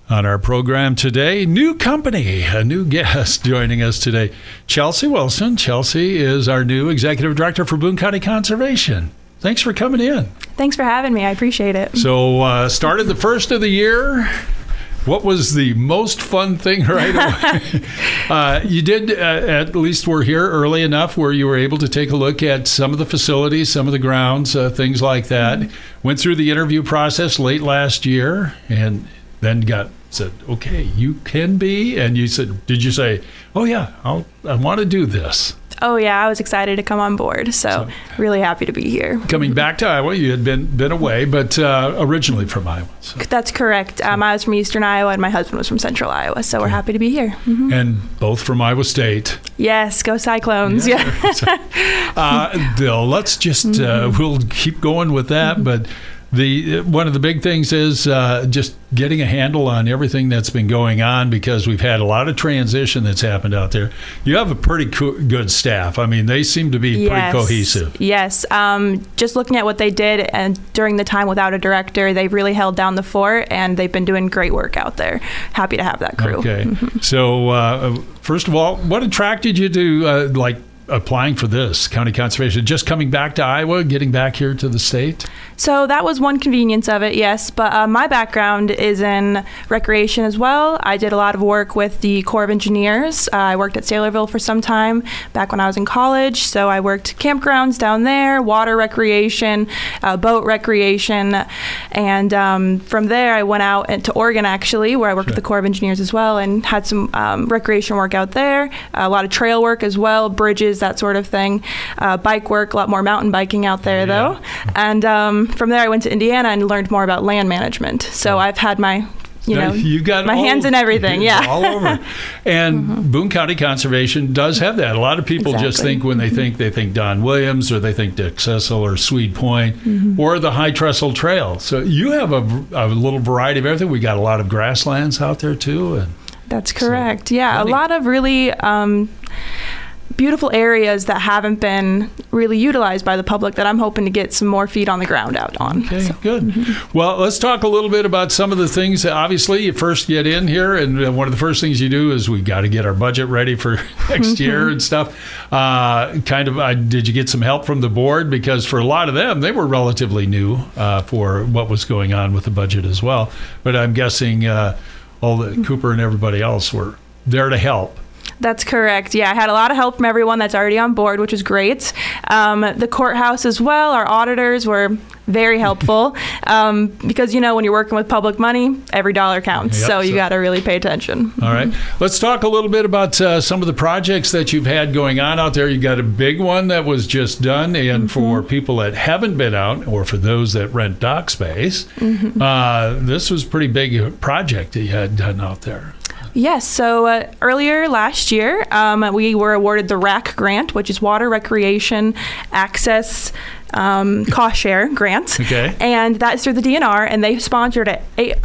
On our program today, new company, a new guest joining us today, Chelsea Wilson. Chelsea is our new Executive Director for Boone County Conservation. Thanks for coming in. Thanks for having me. I appreciate it. So, started the first of the year. What was the most fun thing right away? You did, at least we're here early enough where you were able to take a look at some of the facilities, some of the grounds, things like that. Mm-hmm. Went through the interview process late last year and then said, okay, you can be. And you said, did you say, oh yeah, I want to do this? Oh yeah, I was excited to come on board. So really happy to be here. Coming back to Iowa, you had been away, but originally from Iowa. So. That's correct. I was from Eastern Iowa and my husband was from Central Iowa. So we're happy to be here. Mm-hmm. And both from Iowa State. Yes, go Cyclones. Yeah. Let's just, we'll keep going with that. But one of the big things is just getting a handle on everything that's been going on, because we've had a lot of transition that's happened out there. You have a pretty good staff. I mean, they seem to be pretty cohesive. Yes. Just looking at what they did and during the time without a director, they've really held down the fort and they've been doing great work out there. Happy to have that crew. Okay. Mm-hmm. So first of all, what attracted you to applying for this county conservation? Just coming back to Iowa, getting back here to the state? So that was one convenience of it, yes. But my background is in recreation as well. I did a lot of work with the Corps of Engineers. I worked at Saylorville for some time back when I was in college. So I worked campgrounds down there, water recreation, boat recreation. And from there, I went out to Oregon, actually, where I worked with the Corps of Engineers as well, and had some recreation work out there, a lot of trail work as well, bridges, that sort of thing. Bike work, a lot more mountain biking out there, though. And from there, I went to Indiana and learned more about land management. So I've had my, you got my hands in everything. Yeah, all over. And Boone County Conservation does have that. A lot of people just think when they think Don Williams, or they think Dick Cecil or Swede Point, or the High Trestle Trail. So you have a little variety of everything. We got a lot of grasslands out there too. And that's correct. So, a lot of really beautiful areas that haven't been really utilized by the public that I'm hoping to get some more feet on the ground out on. Okay, good. Well, let's talk a little bit about some of the things. Obviously, you first get in here, and one of the first things you do is we got to get our budget ready for next year and stuff. Did you get some help from the board? Because for a lot of them, they were relatively new for what was going on with the budget as well. But I'm guessing Cooper and everybody else were there to help. That's correct. Yeah, I had a lot of help from everyone that's already on board, which was great. The courthouse as well, our auditors were very helpful because, when you're working with public money, every dollar counts. Yep, so you got to really pay attention. All right. Let's talk a little bit about some of the projects that you've had going on out there. You got a big one that was just done. And for people that haven't been out, or for those that rent dock space, this was a pretty big project that you had done out there. Yes. So earlier last year, we were awarded the RAC grant, which is Water Recreation Access Cost Share Grant. Okay. And that's through the DNR, and they sponsored a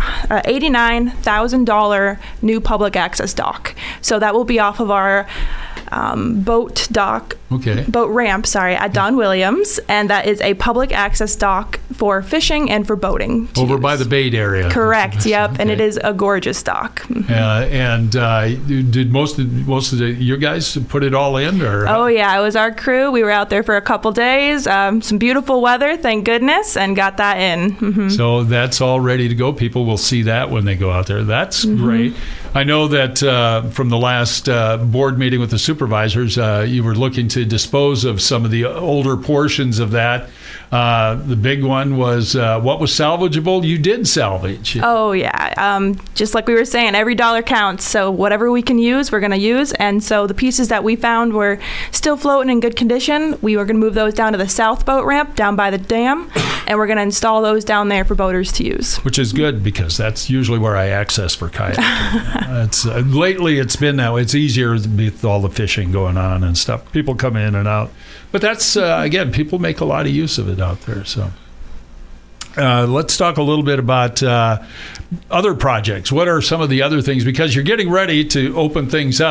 $89,000 new public access dock. So that will be off of our boat ramp, at Don Williams, and that is a public access dock for fishing and for boating. Over by the Bait area. Correct. Yep. Okay. And it is a gorgeous dock. And did most of your guys put it all in, or? Oh yeah, it was our crew. We were out there for a couple days. Some beautiful weather, thank goodness, and got that in. So that's all ready to go. People will see that when they go out there. That's great. I know that from the last board meeting with the supervisors, you were looking to dispose of some of the older portions of that. The big one was what was salvageable, you did salvage. Oh, yeah. Just like we were saying, every dollar counts. So whatever we can use, we're going to use. And so the pieces that we found were still floating in good condition. We were going to move those down to the south boat ramp down by the dam, and we're going to install those down there for boaters to use. Which is good, because that's usually where I access for kayaking. Lately, it's been now. It's easier with all the fishing going on and stuff. People come in and out. But that's, again, people make a lot of use of it out there. So let's talk a little bit about other projects. What are some of the other things? Because you're getting ready to open things up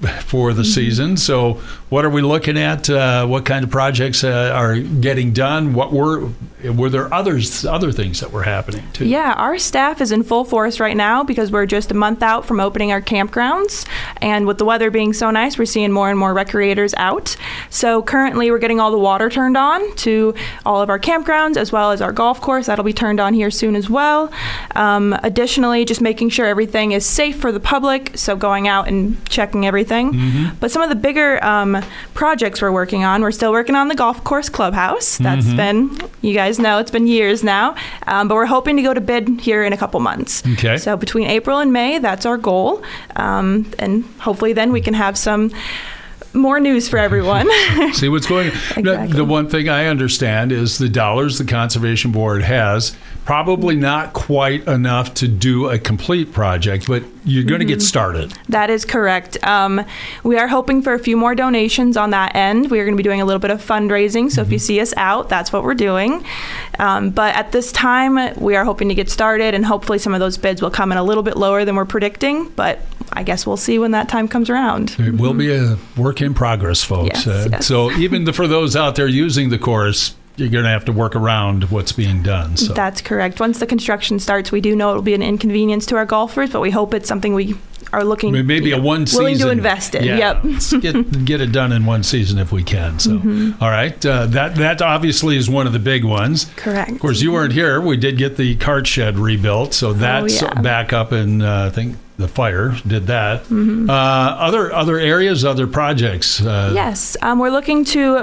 for the season. So what are we looking at? What kind of projects are getting done? What were there other things that were happening too? Yeah, our staff is in full force right now because we're just a month out from opening our campgrounds. And with the weather being so nice, we're seeing more and more recreators out. So currently we're getting all the water turned on to all of our campgrounds as well as our golf course. That'll be turned on here soon as well. Additionally, just making sure everything is safe for the public. So going out and checking everything. But some of the bigger projects we're working on, we're still working on the golf course clubhouse. That's been, you guys know, it's been years now. But we're hoping to go to bid here in a couple months. Okay. So between April and May, that's our goal. And hopefully then we can have some more news for everyone. See what's going on. Exactly. The one thing I understand is the dollars the Conservation Board has, probably not quite enough to do a complete project, but you're going to get started. That is correct. We are hoping for a few more donations on that end. We are going to be doing a little bit of fundraising, so if you see us out, that's what we're doing. But at this time, we are hoping to get started, and hopefully some of those bids will come in a little bit lower than we're predicting, but I guess we'll see when that time comes around. It will be a work in progress, folks. Yes. So even for those out there using the course, you're going to have to work around what's being done. So. That's correct. Once the construction starts, we do know it will be an inconvenience to our golfers, but we hope it's something we are looking maybe a one season willing to invest in. Yeah, Yep. let's get it done in one season if we can. So, all right, that obviously is one of the big ones. Correct. Of course, you weren't here. We did get the cart shed rebuilt, so that's back up, and I think the fire did that. Other areas, other projects. Yes, we're looking to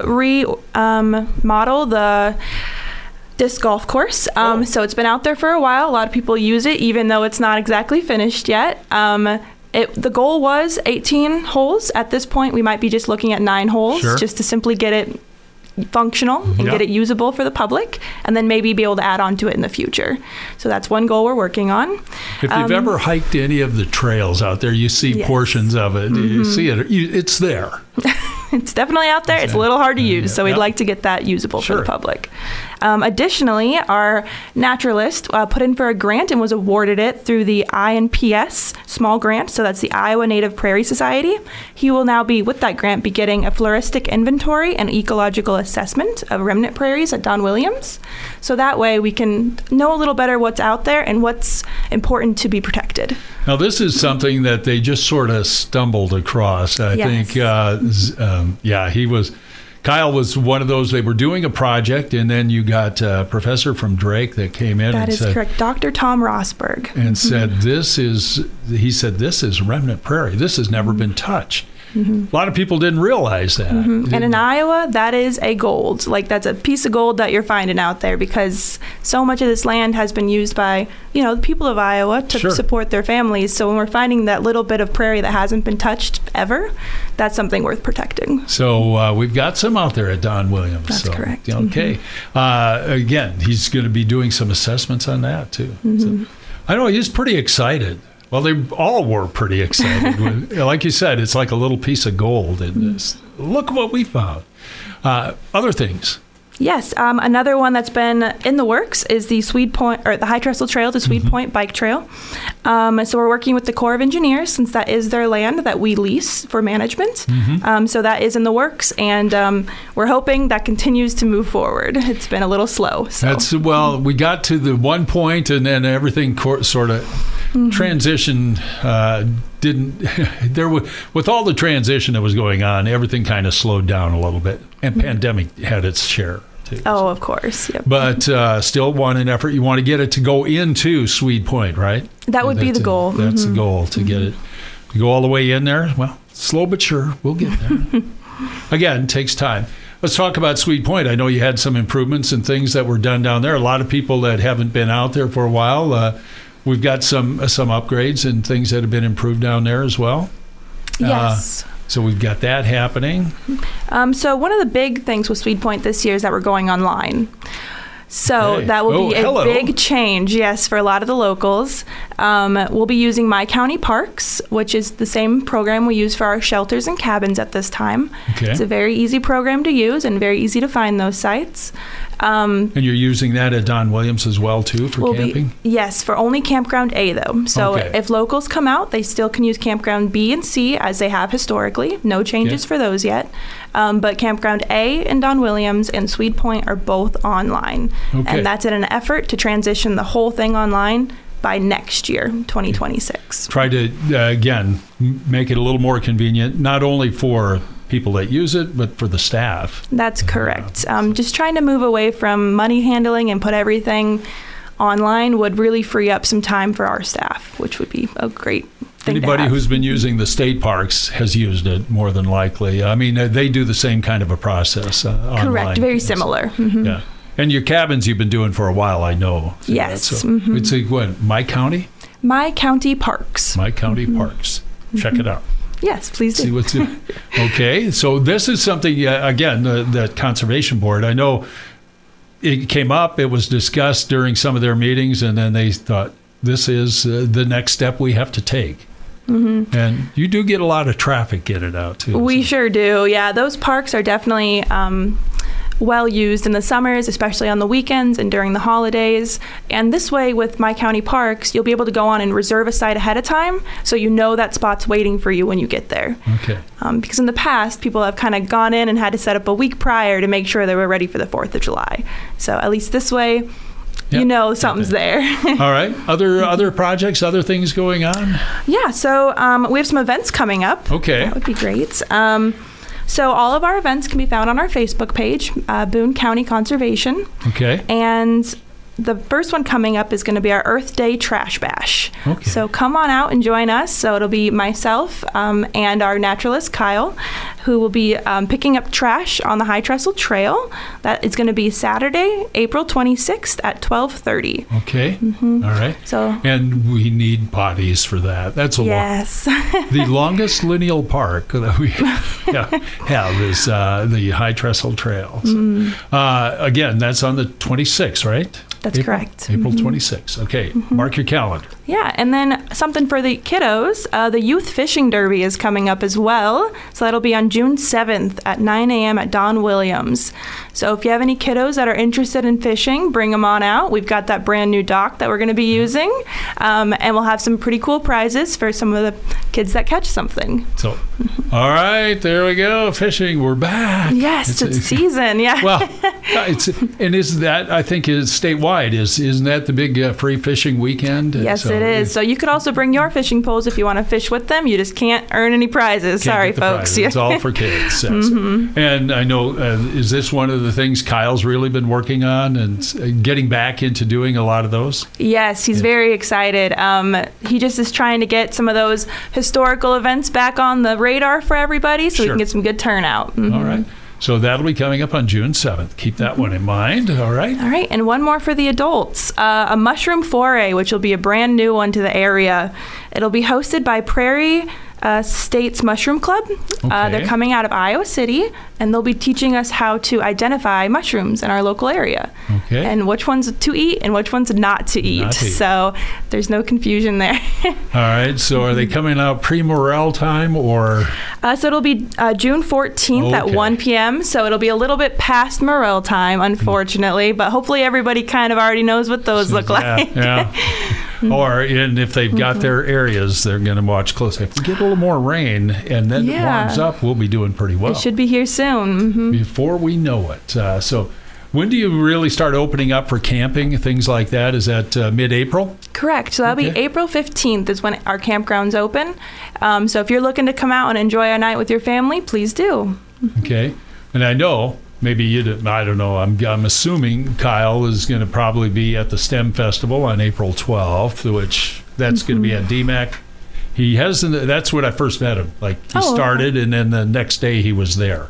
remodel the disc golf course. So it's been out there for a while. A lot of people use it, even though it's not exactly finished yet. The goal was 18 holes. At this point, we might be just looking at 9 holes, just to simply get it functional and get it usable for the public, and then maybe be able to add on to it in the future. So that's one goal we're working on. If you've ever hiked any of the trails out there, you see portions of it. You see it. It's there. It's definitely out there. It's a little hard to use, so we'd like to get that usable for the public. Additionally, our naturalist put in for a grant and was awarded it through the INPS small grant, so that's the Iowa Native Prairie Society. He will now be, with that grant, be getting a floristic inventory and ecological assessment of remnant prairies at Don Williams. So that way we can know a little better what's out there and what's important to be protected. Now, this is something that they just sort of stumbled across. I think, Kyle was one of those. They were doing a project, and then you got a professor from Drake that came in. That is correct, Dr. Tom Rosberg. And said, this is remnant prairie. This has never been touched. A lot of people didn't realize that. And in Iowa, that is a gold. Like, that's a piece of gold that you're finding out there, because so much of this land has been used by, the people of Iowa to support their families. So when we're finding that little bit of prairie that hasn't been touched ever, that's something worth protecting. So we've got some out there at Don Williams. That's correct. Okay. Again, he's going to be doing some assessments on that, too. So, I know he's pretty excited. Well, they all were pretty excited. Like you said, it's like a little piece of gold in this. Look what we found. Other things. Yes, another one that's been in the works is the Swede Point, or the High Trestle Trail to Swede Point Bike Trail. So we're working with the Corps of Engineers, since that is their land that we lease for management. So that is in the works, and we're hoping that continues to move forward. It's been a little slow. So. We got to the one point, and then everything sort of transition with all the transition that was going on, everything kind of slowed down a little bit, and pandemic had its share. Oh, of course. Yep. But still want an effort. You want to get it to go into Swede Point, right? That would be the goal. That's the goal, to get it to go all the way in there. Well, slow but sure, we'll get there. Again, it takes time. Let's talk about Swede Point. I know you had some improvements and things that were done down there. A lot of people that haven't been out there for a while. We've got some upgrades and things that have been improved down there as well. Yes. So we've got that happening. So one of the big things with Swede Point this year is that we're going online. So Okay. that will be a hello. big change, yes, for a lot of the locals. We'll be using My County Parks, which is the same program we use for our shelters and cabins at this time. Okay. It's a very easy program to use and very easy to find those sites. And you're using that at Don Williams as well, too, for Will camping? Yes, for only Campground A, though. So Okay. if locals come out, they still can use Campground B and C as they have historically. No changes Okay. for those yet. But Campground A and Don Williams and Swede Point are both online. Okay. And that's in an effort to transition the whole thing online by next year, 2026. Try to, again, make it a little more convenient, not only for people that use it, but for the staff. That's correct. Just trying to move away from money handling and put everything online would really free up some time for our staff, which would be a great thing to Anybody have. who's been using the state parks has used it more than likely. I mean, they do the same kind of a process online. Correct, very Yes. similar. Mhm. Yeah. And your cabins you've been doing for a while, I know. Yes. So Mhm. it's like, what, My County? My County Parks. My County Parks. Check it out. Yes, please See do. what's okay. So this is something again, the Conservation Board. I know it came up. It was discussed during some of their meetings, and then they thought this is the next step we have to take. Mm-hmm. And you do get a lot of traffic getting out too. We sure do. Yeah, those parks are definitely well used in the summers, especially on the weekends and during the holidays. And this way, with My County Parks, you'll be able to go on and reserve a site ahead of time, so you know that spot's waiting for you when you get there. Okay. Because in the past, people have kind of gone in and had to set up a week prior to make sure they were ready for the 4th of July. So at least this way, Yep. you know something's there. All right. Other projects, other things going on? Yeah, so we have some events coming up. Okay. That would be great. So all of our events can be found on our Facebook page, Boone County Conservation. Okay. And the first one coming up is going to be our Earth Day Trash Bash. Okay. So come on out and join us. So it'll be myself and our naturalist, Kyle, who will be picking up trash on the High Trestle Trail. That is going to be Saturday, April 26th at 12:30. Okay. All right. So And we need potties for that. That's a lot. yes. The longest lineal park that we have is the High Trestle Trail. So, again, that's on the 26th, right? That's April? correct. April 26th. Okay, mark your calendar. Yeah, and then something for the kiddos, the Youth Fishing Derby is coming up as well. So that'll be on June 7th at 9 a.m. at Don Williams. So if you have any kiddos that are interested in fishing, bring them on out. We've got that brand new dock that we're going to be using, and we'll have some pretty cool prizes for some of the kids that catch something. So, all right, there we go. Fishing, we're back. Yes, it's season, yeah. Well, and isn't that, I think, is statewide? Isn't that the big free fishing weekend? Yes, So it is. So you could also bring your fishing poles if you want to fish with them. You just can't earn any prizes. Can't Sorry, get the folks. prizes. It's all for kids. Yes. And I know, is this one of the things Kyle's really been working on and getting back into doing a lot of those? Yes, he's very excited. He just is trying to get some of those historical events back on the radar for everybody so we Sure. can get some good turnout. Mhm. All right. So that'll be coming up on June 7th. Keep that one in mind. All right. All right, and one more for the adults. A mushroom foray, which will be a brand new one to the area. It'll be hosted by Prairie States Mushroom Club. Okay. They're coming out of Iowa City, and they'll be teaching us how to identify mushrooms in our local area. Okay. And which ones to eat and which ones not to eat. Not to eat. So there's no confusion there. All right. So are they coming out pre-morel time or? So it'll be June 14th at Okay. 1 p.m. So it'll be a little bit past morel time, unfortunately, but hopefully everybody kind of already knows what those look like. Yeah. Or, and if they've got their areas, they're going to watch closely. If we get a little more rain and then it Yeah. warms up, we'll be doing pretty well It should be here soon. Hmm. before we know it. So when do you really start opening up for camping, things like that? Is that mid-April? Correct. So that'll Okay. be April 15th is when our campgrounds open. So if you're looking to come out and enjoy a night with your family, please do. Okay. And I know, maybe you didn't, I don't know, I'm assuming Kyle is going to probably be at the STEM Festival on April 12th, which that's going to be at DMAC. He hasn't, that's when I first met him. Like, he Oh, okay. started, and then the next day he was there.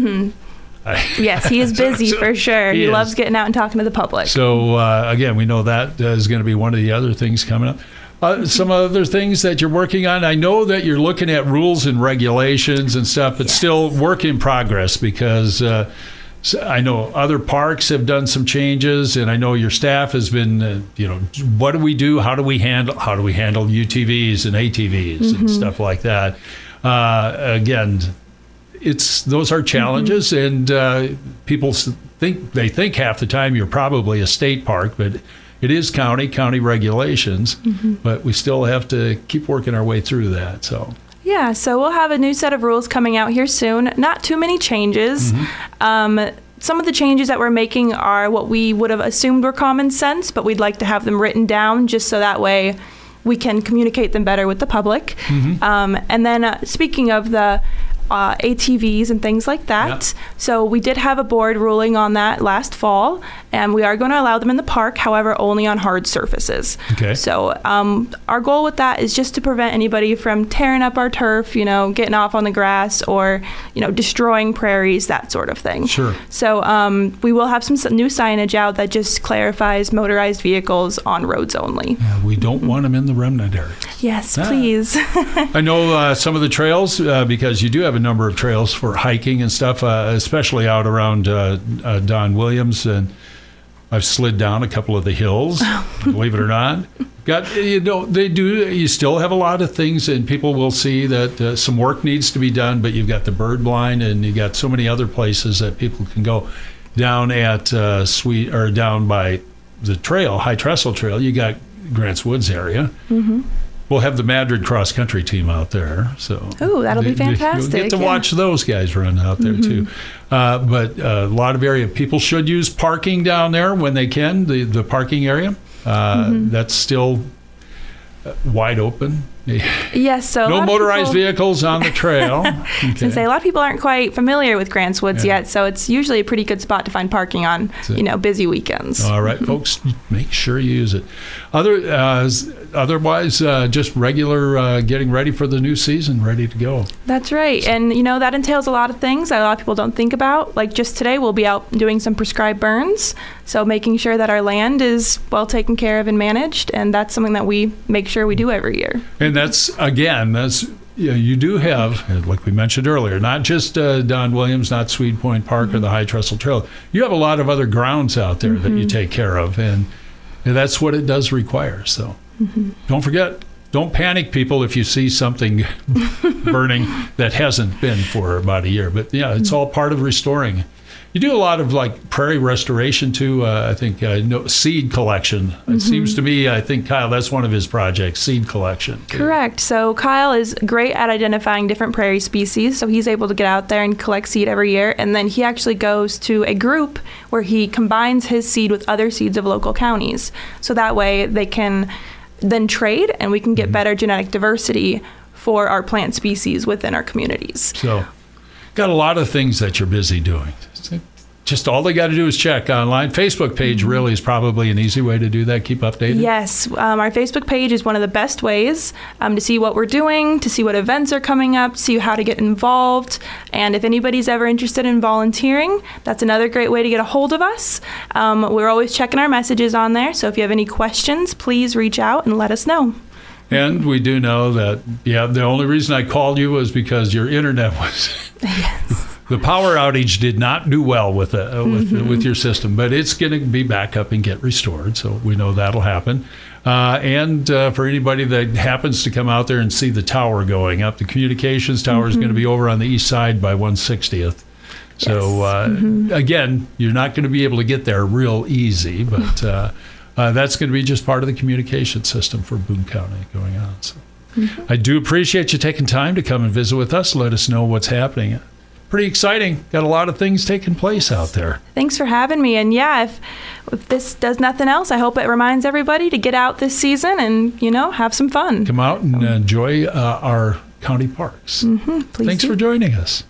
Yes, he is busy for sure. He He is. loves getting out and talking to the public. So, again, we know that is going to be one of the other things coming up. Some other things that you're working on. I know that you're looking at rules and regulations and stuff, but still work in progress because So I know other parks have done some changes, and I know your staff has been, what do we do? How do we handle UTVs and ATVs and stuff like that? Again, those are challenges, and people think half the time you're probably a state park, but it is county regulations. But we still have to keep working our way through that. So. Yeah, so we'll have a new set of rules coming out here soon. Not too many changes. Some of the changes that we're making are what we would have assumed were common sense, but we'd like to have them written down just so that way we can communicate them better with the public. And then speaking of the ATVs and things like that. So we did have a board ruling on that last fall, and we are going to allow them in the park, however, only on hard surfaces. Okay. So our goal with that is just to prevent anybody from tearing up our turf, getting off on the grass or, destroying prairies, that sort of thing. Sure. So we will have some new signage out that just clarifies motorized vehicles on roads only. Yeah, we don't want them in the remnant area. Yes, please. I know some of the trails, because you do have a number of trails for hiking and stuff, especially out around Don Williams, and I've slid down a couple of the hills, believe it or not. You still have a lot of things, and people will see that some work needs to be done, but you've got the bird blind, and you got so many other places that people can go down at down by the trail, High Trestle Trail. You got Grants Woods area. We'll have the Madrid cross country team out there, so that'll be fantastic. You'll get to watch those guys run out there too. But a lot of area people should use parking down there when they can. The parking area that's still wide open. Yes, so no motorized vehicles on the trail. Okay. A lot of people aren't quite familiar with Grants Woods yet, so it's usually a pretty good spot to find parking on, busy weekends. All right, folks, make sure you use it. Otherwise, just regular getting ready for the new season, ready to go. That's right, and that entails a lot of things that a lot of people don't think about. Like just today, we'll be out doing some prescribed burns, so making sure that our land is well taken care of and managed, and that's something that we make sure we do every year. And that's you do have, like we mentioned earlier, not just Don Williams, not Swede Point Park or the High Trestle Trail. You have a lot of other grounds out there that you take care of, and that's what it does require. So don't forget, don't panic, people, if you see something burning that hasn't been for about a year. But it's all part of restoring. You do a lot of prairie restoration too. I think seed collection. It seems to me, I think Kyle, that's one of his projects, seed collection. Correct. So Kyle is great at identifying different prairie species. So he's able to get out there and collect seed every year. And then he actually goes to a group where he combines his seed with other seeds of local counties. So that way they can then trade, and we can get better genetic diversity for our plant species within our communities. So got a lot of things that you're busy doing. Just all they got to do is check online. Facebook page really is probably an easy way to do that. Keep updated. Yes. Our Facebook page is one of the best ways to see what we're doing, to see what events are coming up, see how to get involved. And if anybody's ever interested in volunteering, that's another great way to get a hold of us. We're always checking our messages on there. So if you have any questions, please reach out and let us know. And we do know that, the only reason I called you was because your internet was... Yes. The power outage did not do well with your system, but it's going to be back up and get restored, so we know that'll happen. And for anybody that happens to come out there and see the tower going up, the communications tower is going to be over on the east side by 160th. So, again, you're not going to be able to get there real easy, but that's going to be just part of the communication system for Boone County going on. So, I do appreciate you taking time to come and visit with us, let us know what's happening. Pretty exciting. Got a lot of things taking place out there. Thanks for having me. And if this does nothing else, I hope it reminds everybody to get out this season and, have some fun. Come out and enjoy our county parks. Please Thanks for joining us.